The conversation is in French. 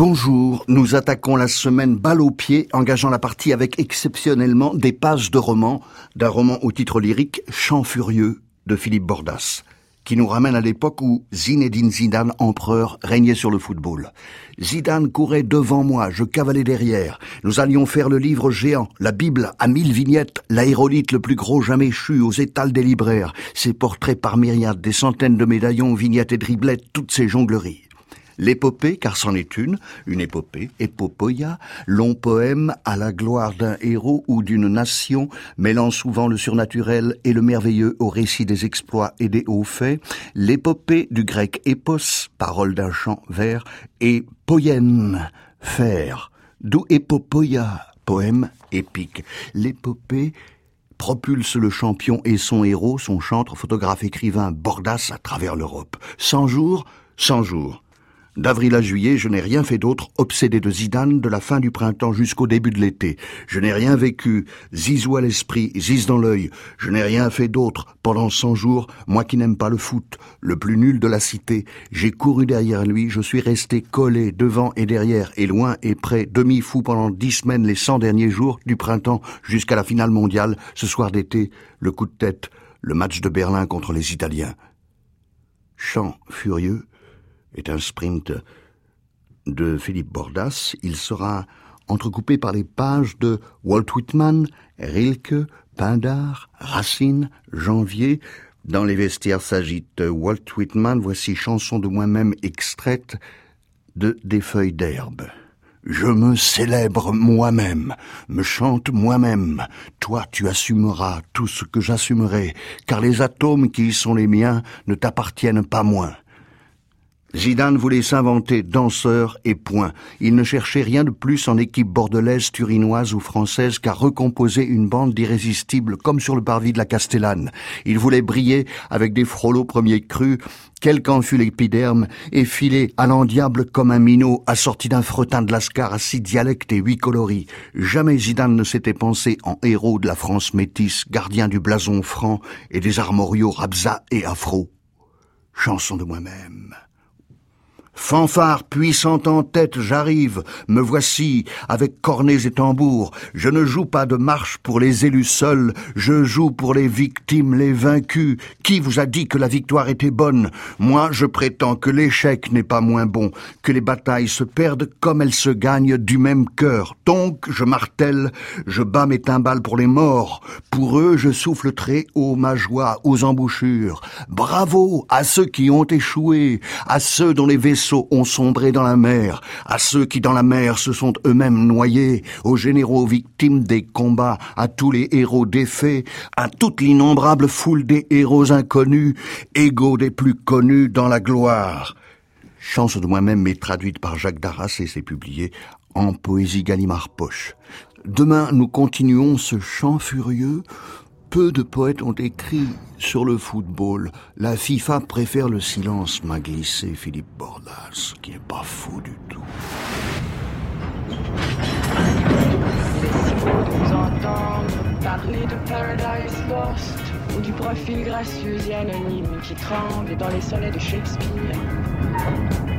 Bonjour, nous attaquons la semaine balle au pied, engageant la partie avec exceptionnellement des pages de roman, d'un roman au titre lyrique « Chant furieux » de Philippe Bordas, qui nous ramène à l'époque où Zinedine Zidane, empereur, régnait sur le football. Zidane courait devant moi, je cavalais derrière. Nous allions faire le livre géant, la Bible à 1000 vignettes, l'aérolithe le plus gros jamais chu aux étals des libraires, ses portraits par myriades, des centaines de médaillons, vignettes et driblettes, toutes ces jongleries. L'épopée, car c'en est une épopée, épopoïa, long poème à la gloire d'un héros ou d'une nation, mêlant souvent le surnaturel et le merveilleux au récit des exploits et des hauts faits, l'épopée du grec épos, parole d'un chant vers, et poième, faire, d'où épopoïa, poème épique. L'épopée propulse le champion et son héros, son chantre, photographe, écrivain Bordas à travers l'Europe. 100 jours. D'avril à juillet, je n'ai rien fait d'autre, obsédé de Zidane, de la fin du printemps jusqu'au début de l'été. Je n'ai rien vécu, zizou à l'esprit, ziz dans l'œil. Je n'ai rien fait d'autre. Pendant 100 jours, moi qui n'aime pas le foot, le plus nul de la cité, j'ai couru derrière lui, je suis resté collé devant et derrière, et loin et près, demi-fou pendant 10 semaines, les 100 derniers jours du printemps jusqu'à la finale mondiale, ce soir d'été, le coup de tête, le match de Berlin contre les Italiens. Chant furieux est un sprint de Philippe Bordas. Il sera entrecoupé par les pages de Walt Whitman, Rilke, Pindar, Racine, Janvier. Dans les vestiaires s'agite Walt Whitman. Voici chanson de moi-même extraite de Des feuilles d'herbe. Je me célèbre moi-même, me chante moi-même. Toi, tu assumeras tout ce que j'assumerai, car les atomes qui y sont les miens ne t'appartiennent pas moins. Zidane voulait s'inventer danseur et point. Il ne cherchait rien de plus en équipe bordelaise, turinoise ou française qu'à recomposer une bande d'irrésistibles comme sur le parvis de la Castellane. Il voulait briller avec des Frollo premiers crus, quel qu'en fût l'épiderme, et filer à l'endiable comme un minot assorti d'un fretin de Lascar à 6 dialectes et 8 coloris. Jamais Zidane ne s'était pensé en héros de la France métisse, gardien du blason franc et des armoriaux Rabza et Afro. Chanson de moi-même. Fanfare puissante en tête, j'arrive, me voici, avec cornets et tambours. Je ne joue pas de marche pour les élus seuls, je joue pour les victimes, les vaincus. Qui vous a dit que la victoire était bonne? Moi, je prétends que l'échec n'est pas moins bon, que les batailles se perdent comme elles se gagnent du même cœur. Donc, je martèle, je bats mes timbales pour les morts. Pour eux, je souffle très haut ma joie aux embouchures. Bravo à ceux qui ont échoué, à ceux dont les vaisseaux ont sombré dans la mer, à ceux qui dans la mer se sont eux-mêmes noyés, aux généraux victimes des combats, à tous les héros défaits, à toute l'innombrable foule des héros inconnus, égaux des plus connus dans la gloire. Chanson de moi-même est traduite par Jacques Darras et c'est publié en Poésie Gallimard Poche. Demain, nous continuons ce chant furieux. Peu de poètes ont écrit sur le football. La FIFA préfère le silence, m'a glissé Philippe Bordas, qui n'est pas fou du tout. C'est si beau de vous entendre parler de Paradise Lost ou du profil gracieux et anonyme qui tremble dans les sonnets de Shakespeare.